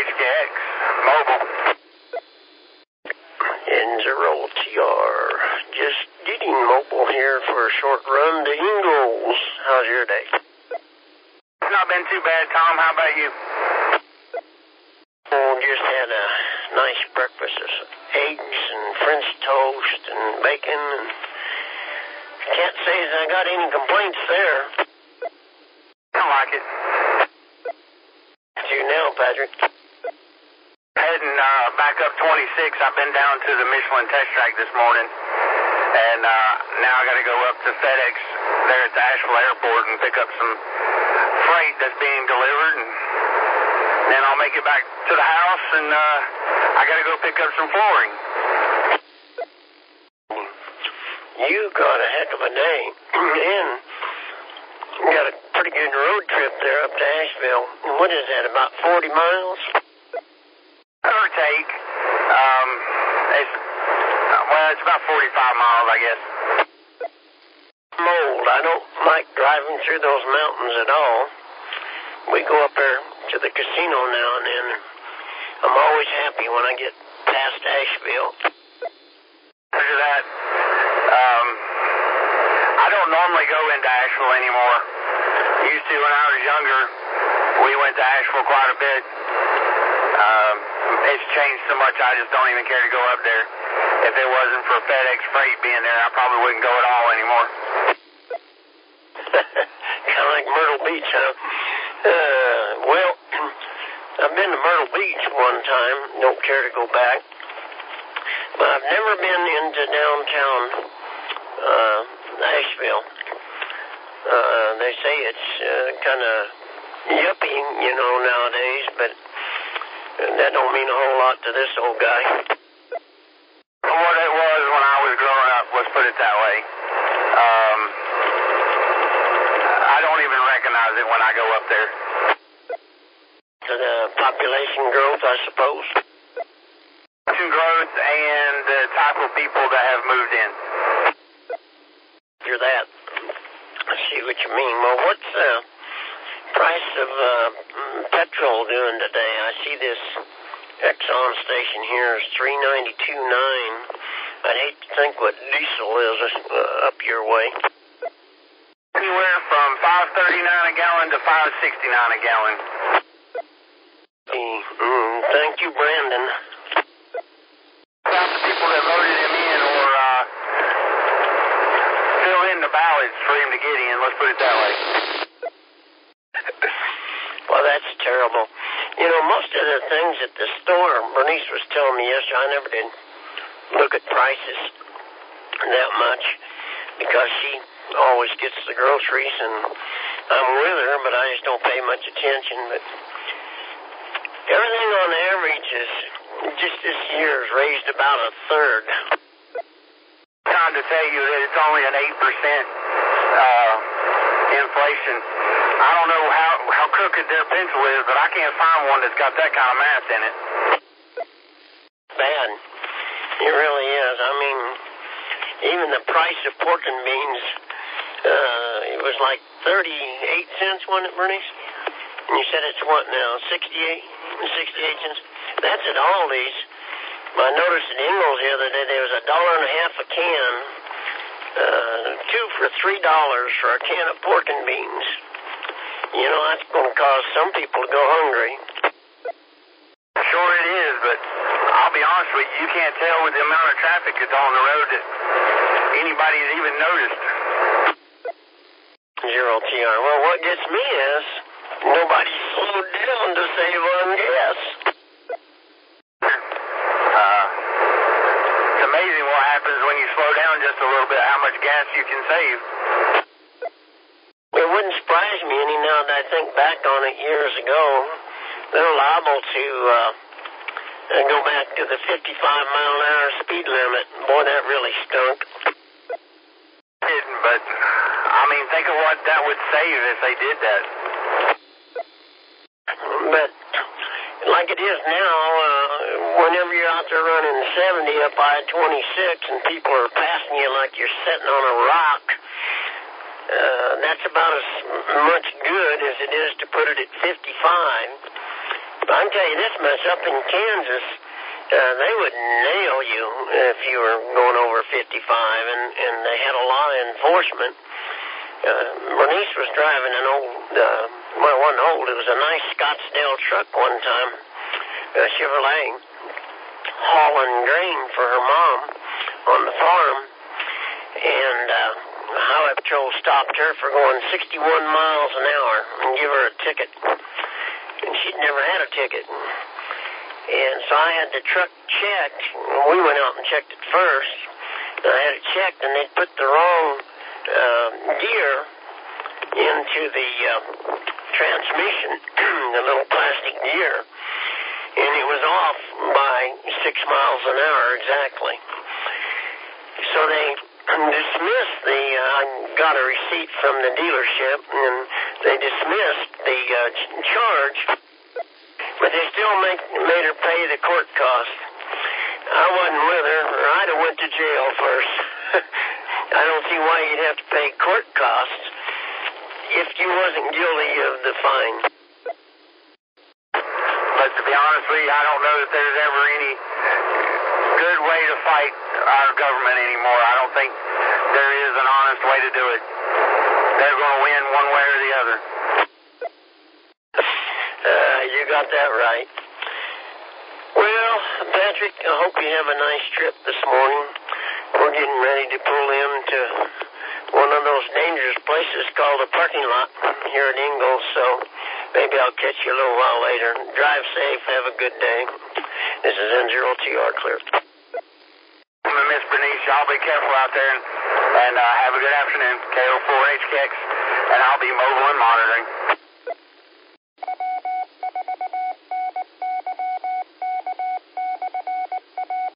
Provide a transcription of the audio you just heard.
HKX, mobile. N0TR, just getting mobile here for a short run to Ingalls. How's your day? It's not been too bad, Tom. How about you? Oh, just had a nice breakfast of eggs and French toast and bacon. And can't say that I got any complaints there. I like it. To you now, Patrick. Heading back up 26. I've been down to the Michelin test track this morning. And now I got to go up to FedEx there at the Asheville airport and pick up some freight that's being delivered. And then I'll make it back to the house and I got to go pick up some flooring. You got a heck of a day. And you got a pretty good road trip there up to Asheville. And what is that, about 40 miles? Give or take. It's about 45 miles, I guess. I'm old. I don't like driving through those mountains at all. We go up there to the casino now and then. I'm always happy when I get past Asheville. After that, I don't normally go into Asheville anymore. Used to when I was younger. We went to Asheville quite a bit. It's changed so much I just don't even care to go up there. If it wasn't for FedEx freight being there, I probably wouldn't go at all anymore. Kind of like Myrtle Beach, huh? Well, I've been to Myrtle Beach one time. Don't care to go back. But I've never been into downtown Asheville. They say it's kind of yuppie, nowadays, but that don't mean a whole lot to this old guy. What it was when I was growing up, let's put it that way. I don't even recognize it when I go up there. To the population growth, I suppose. Population growth and the type of people that have moved in. After that, I see what you mean. Well, what's the price of petrol doing today? I see this Exxon station here is $3.92.9. I'd hate to think what diesel is up your way. Anywhere from $5.39 a gallon to $5.69 a gallon. Thank you, Brandon. About the people that voted him in or fill in the ballots for him to get in, let's put it that way. Well, that's terrible. Most of the things at the store, Bernice was telling me yesterday, I never did look at prices that much because she always gets the groceries and I'm with her, but I just don't pay much attention. But everything on average is just this year is raised about a third. Time to tell you that it's only an 8% inflation. I don't know how crooked their pencil is, but I can't find one that's got that kind of math in it. Bad. It really is. I mean, even the price of pork and beans, it was like 38 cents, wasn't it, Bernice? And you said it's what now, 68 cents? That's at Aldi's. I noticed at Ingalls the other day there was $1.50 a can, 2 for $3 for a can of pork and beans. That's going to cause some people to go hungry. Sure it is, but I'll be honest with you, you can't tell with the amount of traffic that's on the road that anybody's even noticed. 0TR. Well, what gets me is nobody slowed down to save on gas. It's amazing what happens when you slow down just a little bit, how much gas you can save. It wouldn't surprise me any now that I think back on it years ago. They're liable to go back to the 55-mile-an-hour speed limit. Boy, that really stunk. But, think of what that would save if they did that. But like it is now, whenever you're out there running 70 up I-26 and people are passing you like you're sitting on a rock, that's about as much good as it is to put it at 55. I can tell you this much, up in Kansas, they would nail you if you were going over 55, and they had a lot of enforcement. Bernice was driving an old, well, it wasn't old, it was a nice Scottsdale truck one time, a Chevrolet, hauling grain for her mom on the farm, and Highway Patrol stopped her for going 61 miles an hour and give her a ticket. And she'd never had a ticket. And so I had the truck checked. We went out and checked it first. And I had it checked, and they'd put the wrong gear into the transmission, the little plastic gear. And it was off by 6 miles an hour exactly. So they dismissed I got a receipt from the dealership, and they dismissed the charge, but they still made her pay the court cost. I wasn't with her, or I'd have went to jail first. I don't see why you'd have to pay court costs if you wasn't guilty of the fine. But to be honest with you, I don't know that there's ever any good way to fight our government anymore. I don't think there is an honest way to do it. They're going to win one way or the other. You got that right. Well, Patrick, I hope you have a nice trip this morning. We're getting ready to pull into one of those dangerous places called a parking lot here at Ingalls, so maybe I'll catch you a little while later. Drive safe. Have a good day. This is N0TR clear. Miss Bernice, y'all be careful out there, and have a good afternoon. KO4HKX, and I'll be mobile and monitoring.